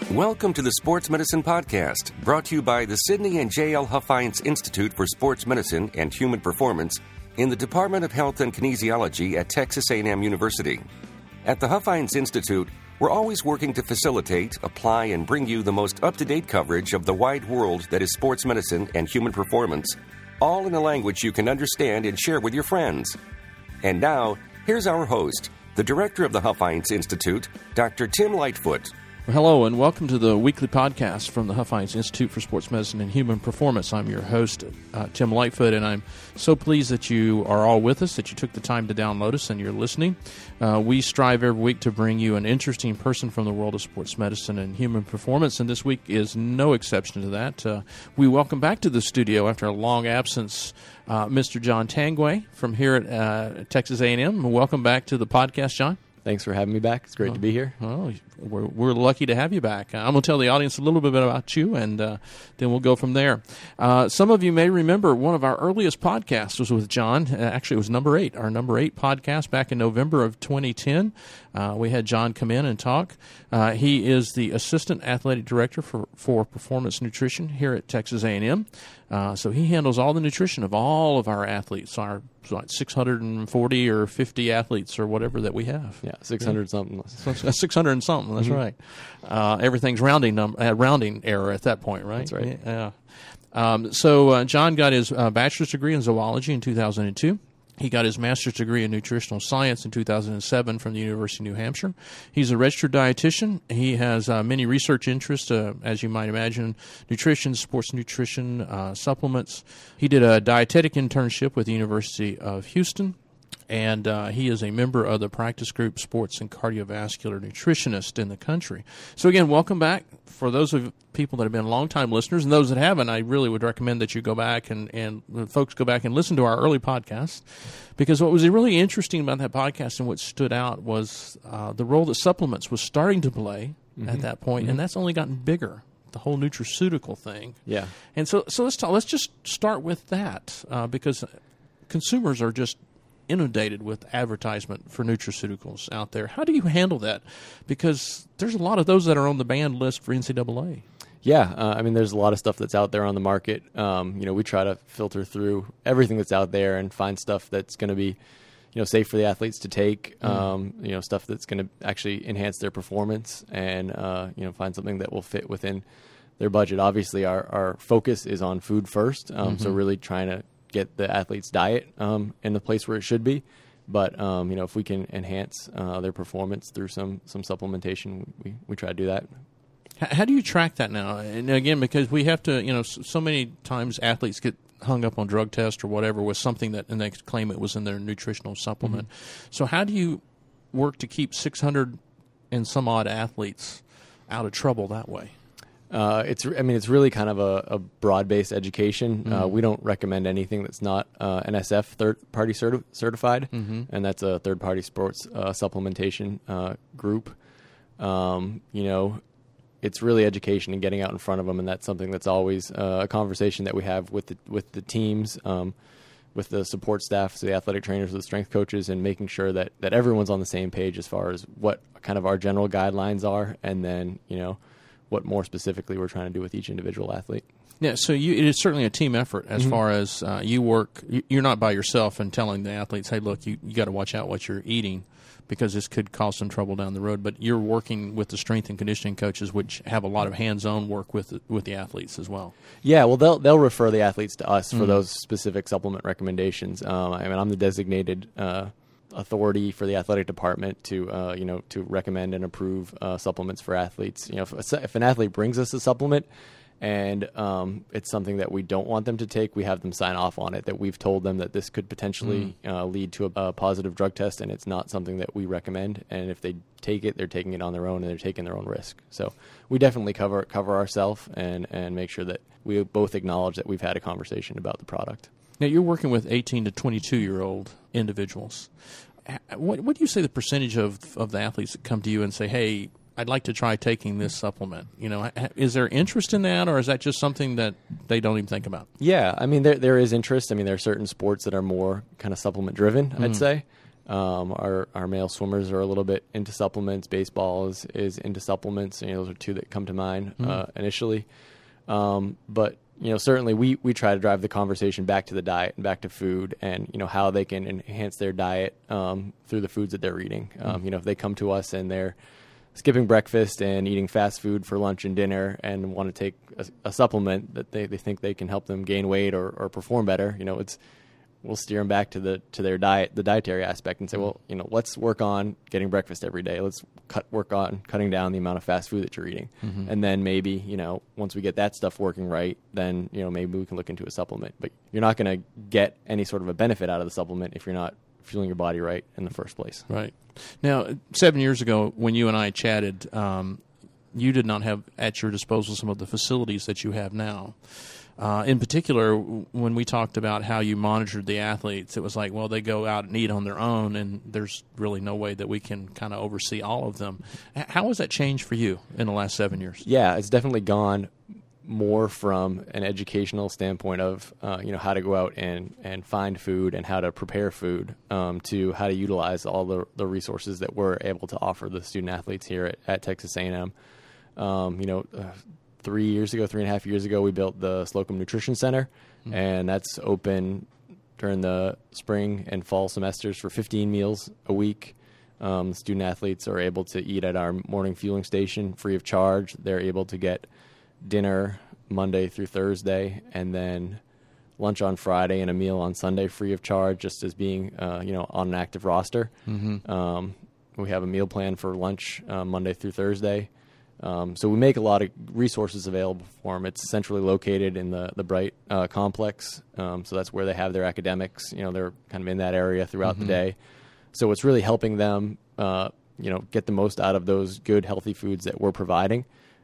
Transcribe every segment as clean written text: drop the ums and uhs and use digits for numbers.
Welcome to the Sports Medicine Podcast, brought to you by the Sidney and J.L. Huffines Institute for Sports Medicine and Human Performance in the Department of Health and Kinesiology at Texas A&M University. At the Huffines Institute, we're always working to facilitate, apply, and bring you the most up-to-date coverage of the wide world that is sports medicine and human performance, all in a language you can understand and share with your friends. And now, here's our host, the director of the Huffines Institute, Dr. Tim Lightfoot. Hello, and welcome to the weekly podcast from the Huffines Institute for Sports Medicine and Human Performance. I'm your host, Tim Lightfoot, and I'm so pleased that you are all with us, that you took the time to download us and you're listening. We strive every week to bring you an interesting person from the world of sports medicine and human performance, and this week is no exception to that. We welcome back to the studio after a long absence Mr. John Tanguay from here at Texas A&M. Welcome back to the podcast, John. Thanks for having me back. It's great to be here. Oh, we're lucky to have you back. I'm going to tell the audience a little bit about you, and then we'll go from there. Some of you may remember one of our earliest podcasts was with John. Actually, it was number 8, our number 8 podcast back in November of 2010. We had John come in and talk. He is the Assistant Athletic Director for Performance Nutrition here at Texas A&M. So he handles all the nutrition of all of our athletes, our 640 or 50 athletes or whatever that we have. Yeah, 600 something. 600 and something, that's right. Everything's rounding error at that point, right? That's right. Yeah. So John got his bachelor's degree in zoology in 2002. He got his master's degree in nutritional science in 2007 from the University of New Hampshire. He's a registered dietitian. He has many research interests, as you might imagine, nutrition, sports nutrition, supplements. He did a dietetic internship with the University of Houston, and he is a member of the practice group Sports and Cardiovascular Nutritionist in the country. So again, welcome back. For those of people that have been longtime listeners, and those that haven't, I really would recommend that you go back and folks go back and listen to our early podcast, because what was really interesting about that podcast and what stood out was the role that supplements was starting to play at that point, and that's only gotten bigger. The whole nutraceutical thing. Yeah. And so let's just start with that because consumers are just inundated with advertisement for nutraceuticals out there. How do you handle that? Because there's a lot of those that are on the banned list for NCAA. Yeah, I mean, there's a lot of stuff that's out there on the market. We try to filter through everything that's out there and find stuff that's going to be, safe for the athletes to take. Stuff that's going to actually enhance their performance and find something that will fit within their budget. Obviously, our focus is on food first, so really trying to get the athlete's diet in the place where it should be. But, if we can enhance their performance through some supplementation, we try to do that. How do you track that now? And again, because we have to, so many times athletes get hung up on drug tests or whatever with something and they claim it was in their nutritional supplement. So how do you work to keep 600 and some odd athletes out of trouble that way? It's really kind of a broad-based education. We don't recommend anything that's not NSF third-party certified, and that's a third-party sports supplementation group. It's really education and getting out in front of them, and that's something that's always a conversation that we have with the teams, with the support staff, so the athletic trainers, the strength coaches, and making sure that everyone's on the same page as far as what kind of our general guidelines are, and then what more specifically we're trying to do with each individual athlete. Yeah, so it is certainly a team effort as far as you work. You're not by yourself and telling the athletes, hey, look, you got to watch out what you're eating because this could cause some trouble down the road. But you're working with the strength and conditioning coaches, which have a lot of hands-on work with the athletes as well. Yeah, well, they'll refer the athletes to us for those specific supplement recommendations. I'm the designated authority for the athletic department to recommend and approve supplements for athletes. If an athlete brings us a supplement and it's something that we don't want them to take, we have them sign off on it, that we've told them that this could potentially lead to a positive drug test, and it's not something that we recommend. And if they take it, they're taking it on their own, and they're taking their own risk. So we definitely cover ourselves and make sure that we both acknowledge that we've had a conversation about the product. Now, you're working with 18 to 22-year-old individuals. What do you say the percentage of the athletes that come to you and say, hey, I'd like to try taking this supplement? Is there interest in that, or is that just something that they don't even think about? Yeah, I mean, there is interest. I mean, there are certain sports that are more kind of supplement-driven, I'd say. Our male swimmers are a little bit into supplements. Baseball is into supplements. Those are two that come to mind initially. But certainly we try to drive the conversation back to the diet and back to food, and how they can enhance their diet through the foods that they're eating. If they come to us and they're skipping breakfast and eating fast food for lunch and dinner and want to take a supplement that they think they can help them gain weight or perform better, we'll steer them back to their diet, the dietary aspect, and say, well, let's work on getting breakfast every day. Let's work on cutting down the amount of fast food that you're eating. And then maybe, once we get that stuff working right, then, maybe we can look into a supplement. But you're not going to get any sort of a benefit out of the supplement if you're not fueling your body right in the first place. Right. Now, 7 years ago, when you and I chatted, you did not have at your disposal some of the facilities that you have now. In particular, when we talked about how you monitored the athletes, it was like, well, they go out and eat on their own, and there's really no way that we can kind of oversee all of them. How has that changed for you in the last 7 years? Yeah, it's definitely gone more from an educational standpoint of, how to go out and find food and how to prepare food, to how to utilize all the resources that we're able to offer the student athletes here at Texas A&M. 3.5 years ago, we built the Slocum Nutrition Center, and that's open during the spring and fall semesters for 15 meals a week. Student athletes are able to eat at our morning fueling station free of charge. They're able to get dinner Monday through Thursday, and then lunch on Friday and a meal on Sunday free of charge, just as being on an active roster. We have a meal plan for lunch Monday through Thursday. So we make a lot of resources available for them. It's centrally located in the Bright complex, so that's where they have their academics. They're kind of in that area throughout the day. So it's really helping them, get the most out of those good, healthy foods that we're providing,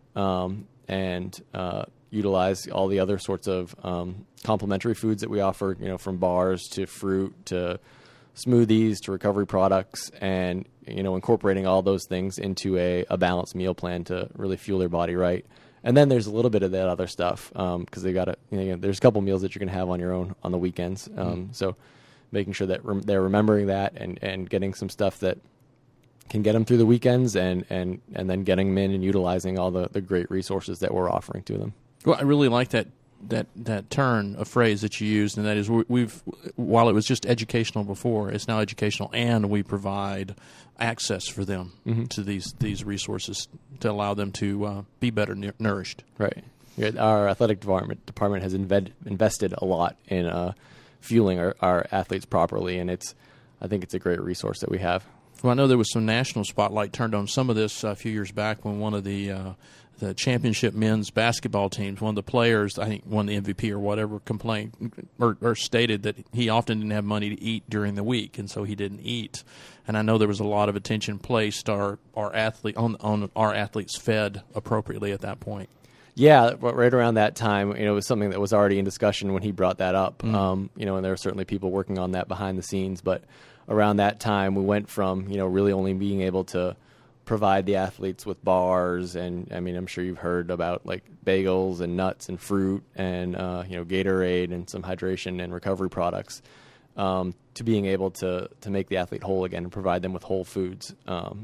and utilize all the other sorts of complementary foods that we offer, from bars to fruit to smoothies to recovery products, and incorporating all those things into a balanced meal plan to really fuel their body right. And then there's a little bit of that other stuff, because they got to, there's a couple meals that you're going to have on your own on the weekends. So making sure that they're remembering that and getting some stuff that can get them through the weekends, and then getting them in and utilizing all the great resources that we're offering to them. Well, I really like that turn of phrase that you used, and that is while it was just educational before, it's now educational, and we provide access for them to these resources to allow them to be better nourished. Right. Yeah, our athletic department has invested a lot in fueling our athletes properly, and I think it's a great resource that we have. Well, I know there was some national spotlight turned on some of this a few years back when one of the championship men's basketball teams, one of the players, I think won the MVP or whatever, complained or stated that he often didn't have money to eat during the week, and so he didn't eat. And I know there was a lot of attention placed on our athletes fed appropriately at that point. Yeah, right around that time, it was something that was already in discussion when he brought that up. And there were certainly people working on that behind the scenes, but around that time, we went from really only being able to provide the athletes with bars, and I'm sure you've heard about like bagels and nuts and fruit and Gatorade and some hydration and recovery products, to being able to make the athlete whole again and provide them with whole foods,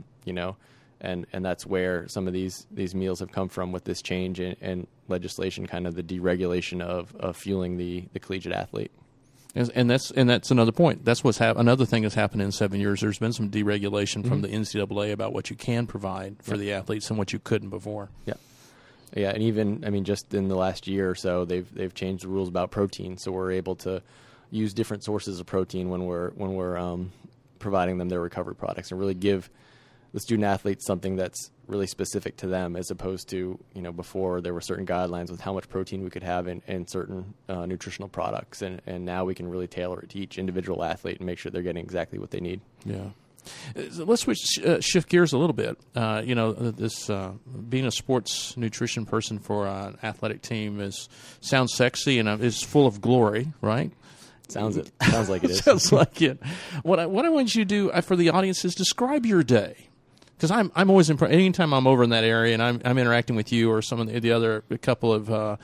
and that's where some of these meals have come from with this change in legislation, kind of the deregulation of fueling the collegiate athlete. And that's another point. That's what's another thing that's happened in 7 years. There's been some deregulation from the NCAA about what you can provide for the athletes and what you couldn't before. Yeah, and even just in the last year or so, they've changed the rules about protein, so we're able to use different sources of protein when we're providing them their recovery products, and really give the student athletes something that's really specific to them, as opposed to, before there were certain guidelines with how much protein we could have in certain nutritional products. And now we can really tailor it to each individual athlete and make sure they're getting exactly what they need. Yeah. Let's shift gears a little bit. This being a sports nutrition person for an athletic team sounds sexy and is full of glory, right? Sounds like it is. Sounds like it. What I want you to do for the audience is describe your day. Because I'm always impressed. Anytime I'm over in that area and I'm interacting with you or some of the other couple of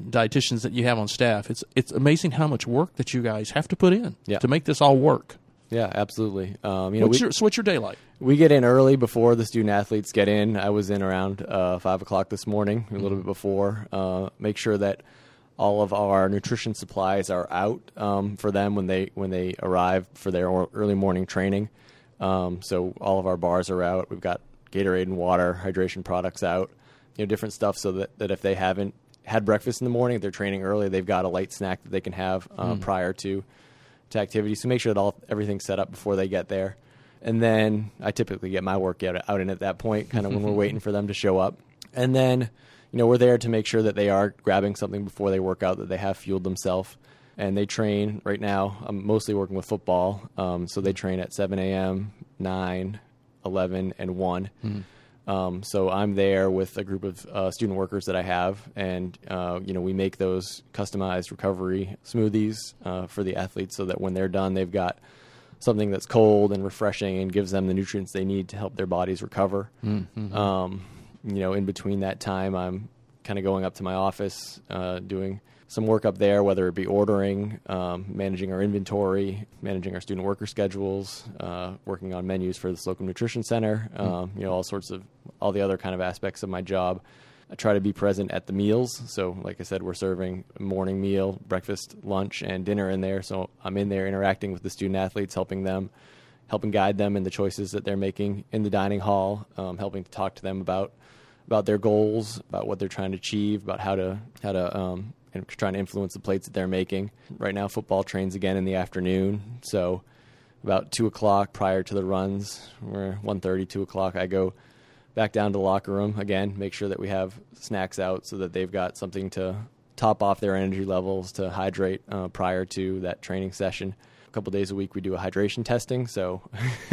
dietitians that you have on staff, it's amazing how much work that you guys have to put in to make this all work. Yeah, absolutely. What's your day like? We get in early before the student athletes get in. I was in around 5 o'clock this morning, a little bit before. Make sure that all of our nutrition supplies are out for them when they arrive for their early morning training. So all of our bars are out. We've got Gatorade and water, hydration products out, different stuff so that if they haven't had breakfast in the morning, if they're training early, they've got a light snack that they can have prior to activity. So make sure that everything's set up before they get there. And then I typically get my workout out in at that point, kind of when we're waiting for them to show up. And then, we're there to make sure that they are grabbing something before they work out, that they have fueled themselves. And they train right now. I'm mostly working with football. So they train at 7 a.m., 9, 11, and 1. So I'm there with a group of student workers that I have, and we make those customized recovery smoothies for the athletes so that when they're done, they've got something that's cold and refreshing and gives them the nutrients they need to help their bodies recover. In between that time, I'm kind of going up to my office, doing some work up there, whether it be ordering, managing our inventory, managing our student worker schedules, working on menus for the Slocum Nutrition Center, all the other kind of aspects of my job. I try to be present at the meals. So like I said, we're serving a morning meal, breakfast, lunch, and dinner in there. So I'm in there interacting with the student athletes, helping guide them in the choices that they're making in the dining hall, helping to talk to them about their goals, about what they're trying to achieve, about how to and trying to influence the plates that they're making. Right now, football trains again in the afternoon. So about 2 o'clock prior to the runs, or 1:30, 2 o'clock, I go back down to the locker room again, make sure that we have snacks out so that they've got something to top off their energy levels, to hydrate prior to that training session. A couple days a week we do a hydration testing. So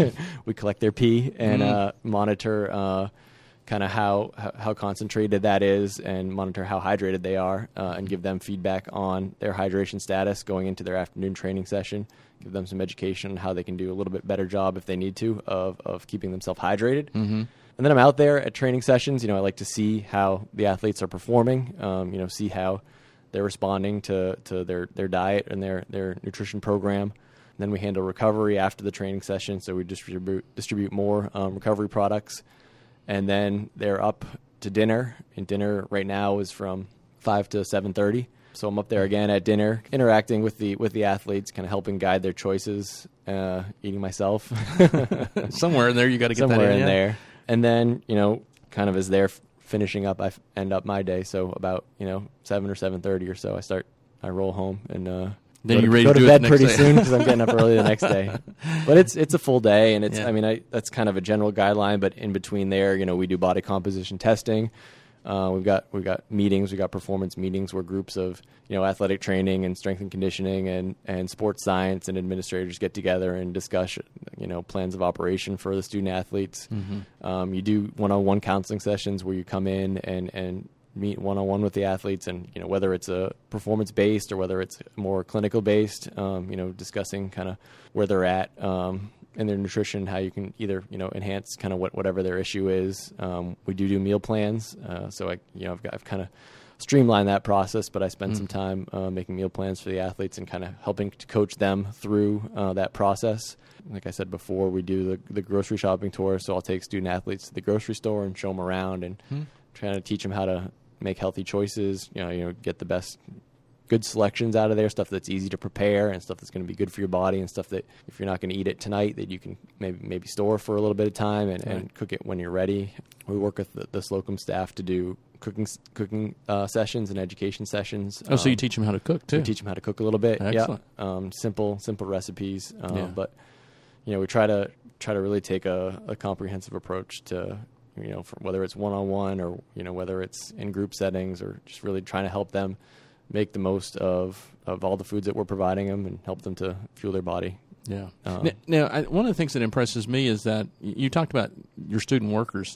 we collect their pee and monitor kind of how concentrated that is, and monitor how hydrated they are, and give them feedback on their hydration status going into their afternoon training session, give them some education on how they can do a little bit better job if they need to of keeping themselves hydrated. And then I'm out there at training sessions. I like to see how the athletes are performing, see how they're responding to their diet and their nutrition program. And then we handle recovery after the training session, so we distribute more recovery products. And then they're up to dinner, and dinner right now is from 5 to 7:30. So I'm up there again at dinner, interacting with the athletes, kind of helping guide their choices, eating myself. Somewhere in there, you got to get somewhere that in there. And then, kind of as they're finishing up, I end up my day. So about 7 or 7:30 or so, I roll home and then you're ready go to to do bed it pretty next day. soon because I'm getting up early the next day. But it's a full day, and that's kind of a general guideline. But in between there, we do body composition testing. We've got meetings, we've got performance meetings where groups of athletic training and strength and conditioning and sports science and administrators get together and discuss plans of operation for the student athletes. You do one-on-one counseling sessions where you come in and meet one-on-one with the athletes, and whether it's a performance-based or whether it's more clinical-based, discussing kind of where they're at in their nutrition, how you can either enhance kind of whatever their issue is. We do meal plans, so I've kind of streamlined that process, but I spend some time making meal plans for the athletes and kind of helping to coach them through that process. Like I said before, we do the grocery shopping tour, so I'll take student athletes to the grocery store and show them around and trying to teach them how to make healthy choices, get the best good selections out of there, stuff that's easy to prepare and stuff that's going to be good for your body, and stuff that if you're not going to eat it tonight, that you can maybe store for a little bit of time and cook it when you're ready. We work with the Slocum staff to do cooking sessions and education sessions. Oh, so you teach them how to cook too? We teach them how to cook a little bit. Excellent. Yeah. Simple recipes. But we try to really take a comprehensive approach to whether it's one-on-one or whether it's in group settings, or just really trying to help them make the most of all the foods that we're providing them and help them to fuel their body. Yeah. Now, one of the things that impresses me is that you talked about your student workers.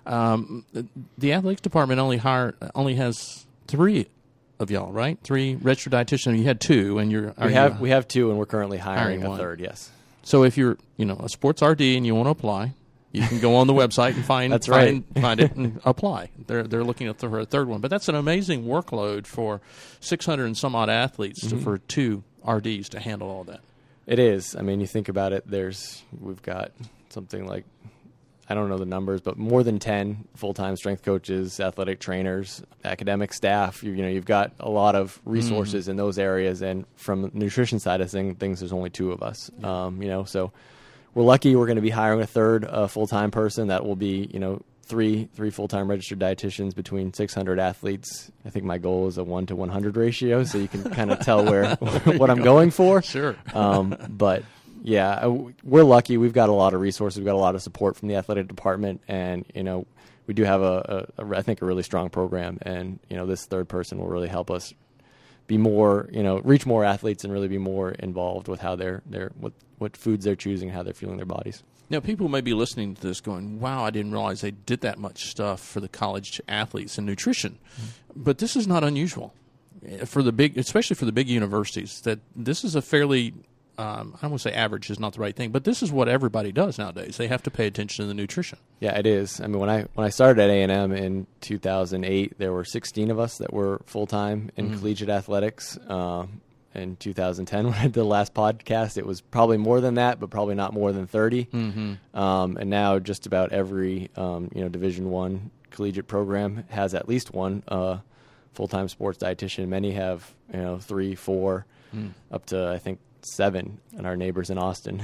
The athletics department only has 3 of y'all, right? 3 registered dietitians. You had 2, and we have 2, and we're currently hiring a 3rd. Yes. So if you're a sports RD and you want to apply, you can go on the website and find it and apply. They're looking at for a 3rd one, but that's an amazing workload for 600 and some odd athletes for 2 RDs to handle all that. It is. I mean, you think about it, we've got something like, I don't know the numbers, but more than 10 full-time strength coaches, athletic trainers, academic staff. You've got a lot of resources in those areas, and from the nutrition side of things, there's only 2 of us. So we're lucky. We're going to be hiring a third full-time person. That will be, three full-time registered dietitians between 600 athletes. I think my goal is a 1 to 100 ratio, so you can kind of tell what I'm going for. Sure. But yeah, we're lucky. We've got a lot of resources. We've got a lot of support from the athletic department, and we do have I think a really strong program. And this third person will really help us be more, reach more athletes and really be more involved with how what foods they're choosing, how they're fueling their bodies. Now, people may be listening to this going, wow, I didn't realize they did that much stuff for the college athletes in nutrition. Mm-hmm. But this is not unusual especially for the big universities, that this is a fairly, I don't want to say average is not the right thing, but this is what everybody does nowadays. They have to pay attention to the nutrition. Yeah, it is. I mean, when I started at A&M in 2008, there were 16 of us that were full-time in collegiate athletics. In 2010, when I did the last podcast, it was probably more than that, but probably not more than 30. Mm-hmm. And now just about every Division I collegiate program has at least one full-time sports dietitian. Many have 3, 4, up to I think 7, and our neighbors in Austin,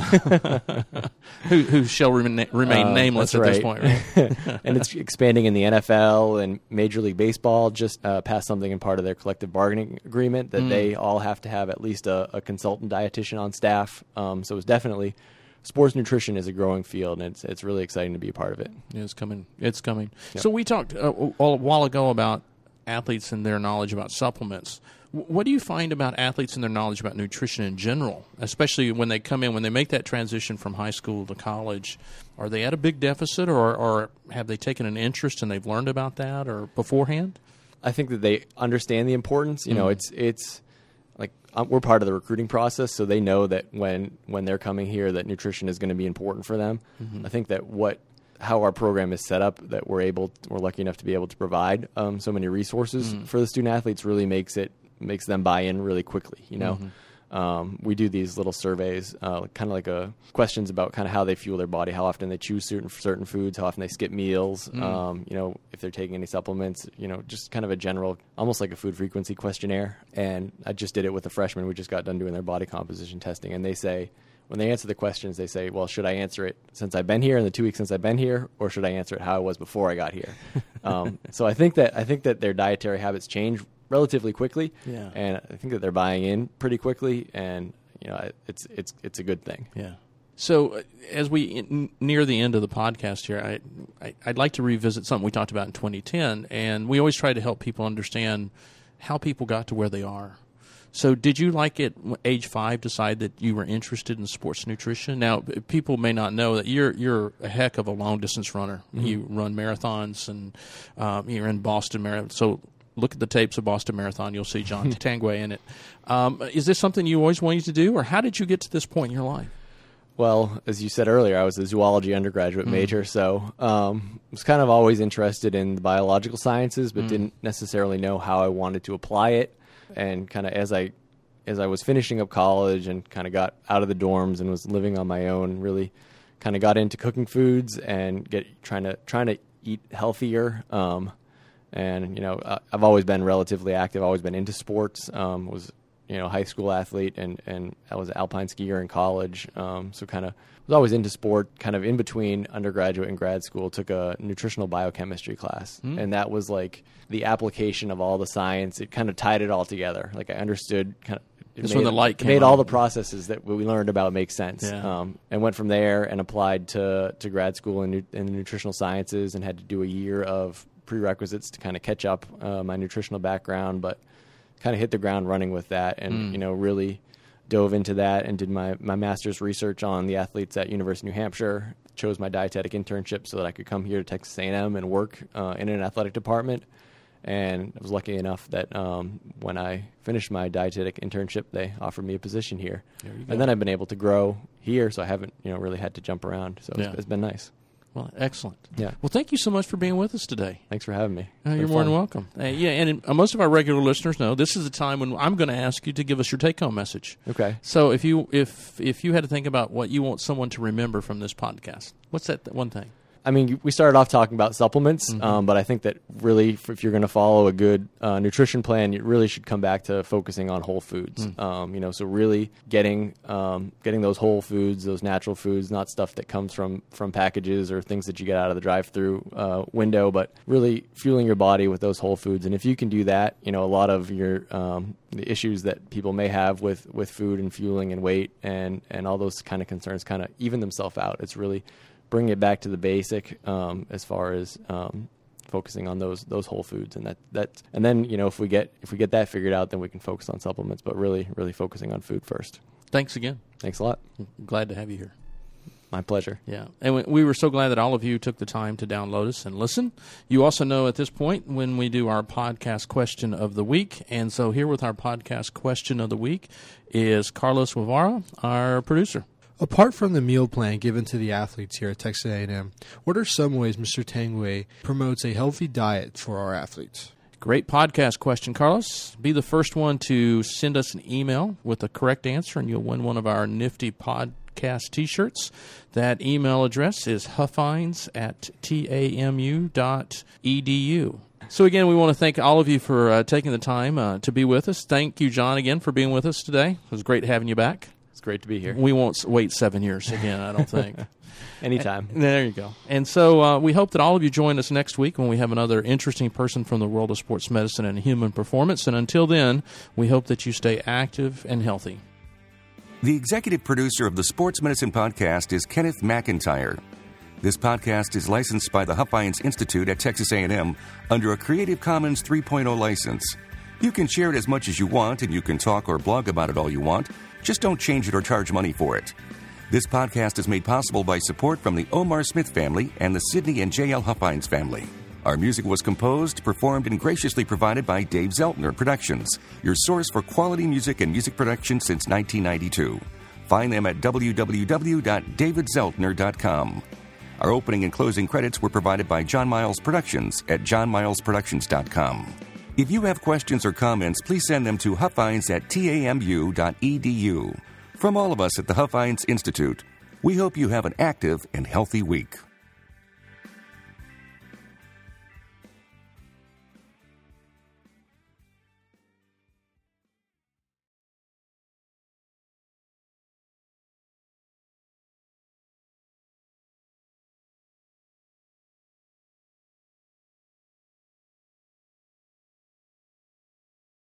who shall remain nameless at this point. Right? And it's expanding in the NFL, and Major League Baseball just passed something in part of their collective bargaining agreement that they all have to have at least a consultant dietitian on staff. So it's definitely, sports nutrition is a growing field, and it's really exciting to be a part of it. Yeah, it's coming. Yep. So we talked a while ago about athletes and their knowledge about supplements. What do you find about athletes and their knowledge about nutrition in general, especially when they come in, when they make that transition from high school to college? Are they at a big deficit, or have they taken an interest and they've learned about that or beforehand? I think that they understand the importance. It's like we're part of the recruiting process, so they know that when they're coming here that nutrition is going to be important for them. Mm-hmm. I think that how our program is set up, that we're lucky enough to be able to provide so many resources for the student athletes, really makes them buy in really quickly. We do these little surveys, kind of like questions about kind of how they fuel their body, how often they choose certain foods, how often they skip meals, if they're taking any supplements, just kind of a general, almost like a food frequency questionnaire. And I just did it with a freshman. We just got done doing their body composition testing, and they say, when they answer the questions, they say, well, should I answer it since I've been here, in the 2 weeks since I've been here, or should I answer it how I was before I got here? So I think that their dietary habits change relatively quickly, and I think that they're buying in pretty quickly, and it's a good thing. Yeah. So as we near the end of the podcast here, I'd like to revisit something we talked about in 2010, and we always try to help people understand how people got to where they are. So did you, like at age 5, decide that you were interested in sports nutrition? Now, people may not know that you're a heck of a long-distance runner. Mm-hmm. You run marathons, and you're in Boston Marathon. So look at the tapes of Boston Marathon. You'll see John Tangway in it. Is this something you always wanted to do, or how did you get to this point in your life? Well, as you said earlier, I was a zoology undergraduate major, so was kind of always interested in the biological sciences, but didn't necessarily know how I wanted to apply it. And kind of as I was finishing up college and kind of got out of the dorms and was living on my own, really kind of got into cooking foods and trying to eat healthier. And I've always been relatively active, always been into sports. Was high school athlete, and I was an alpine skier in college. So kind of was always into sport. Kind of in between undergraduate and grad school, took a nutritional biochemistry class, and that was like the application of all the science. It kind of tied it all together. Like I understood kind of. That's when the light came made on. All the processes that we learned about make sense. Yeah. And went from there and applied to grad school in nutritional sciences, and had to do a year of prerequisites to kind of catch up my nutritional background, but kind of hit the ground running with that, and really dove into that and did my master's research on the athletes at University of New Hampshire. Chose my dietetic internship so that I could come here to Texas A&M and work in an athletic department. And I was lucky enough that when I finished my dietetic internship, they offered me a position here. And then I've been able to grow here, so I haven't really had to jump around. So it's been nice. Well, excellent. Yeah. Well, thank you so much for being with us today. Thanks for having me. You're more than welcome. And most of our regular listeners know this is the time when I'm going to ask you to give us your take-home message. Okay. So if you had to think about what you want someone to remember from this podcast, what's that one thing? I mean, we started off talking about supplements, but I think that really, if you're going to follow a good nutrition plan, you really should come back to focusing on whole foods. So really getting those whole foods, those natural foods, not stuff that comes from packages or things that you get out of the drive-through window, but really fueling your body with those whole foods. And if you can do that, a lot of your the issues that people may have with food and fueling and weight and all those kind of concerns kind of even themselves out. It's really bring it back to the basic as far as focusing on those whole foods, and and then if we get that figured out, then we can focus on supplements. But really focusing on food first. Thanks again. Thanks a lot. Glad to have you here. My pleasure. Yeah, and we were so glad that all of you took the time to download us and listen. You also know at this point when we do our podcast question of the week, and so here with our podcast question of the week is Carlos Guevara, our producer. Apart from the meal plan given to the athletes here at Texas A&M, what are some ways Mr. Tangway promotes a healthy diet for our athletes? Great podcast question, Carlos. Be the first one to send us an email with the correct answer, and you'll win one of our nifty podcast T-shirts. That email address is huffines@tamu.edu. So again, we want to thank all of you for taking the time to be with us. Thank you, John, again, for being with us today. It was great having you back. Great to be here. We won't wait 7 years again, I don't think. Anytime. There you go. And so we hope that all of you join us next week when we have another interesting person from the world of sports medicine and human performance. And until then, we hope that you stay active and healthy. The executive producer of the Sports Medicine Podcast is Kenneth McIntyre. This podcast is licensed by the Huffines Institute at Texas A&M under a Creative Commons 3.0 license. You can share it as much as you want, and you can talk or blog about it all you want. Just don't change it or charge money for it. This podcast is made possible by support from the Omar Smith family and the Sidney and J.L. Huffines family. Our music was composed, performed, and graciously provided by Dave Zeltner Productions, your source for quality music and music production since 1992. Find them at www.davidzeltner.com. Our opening and closing credits were provided by John Miles Productions at johnmilesproductions.com. If you have questions or comments, please send them to huffines@tamu.edu. From all of us at the Huffines Institute, we hope you have an active and healthy week.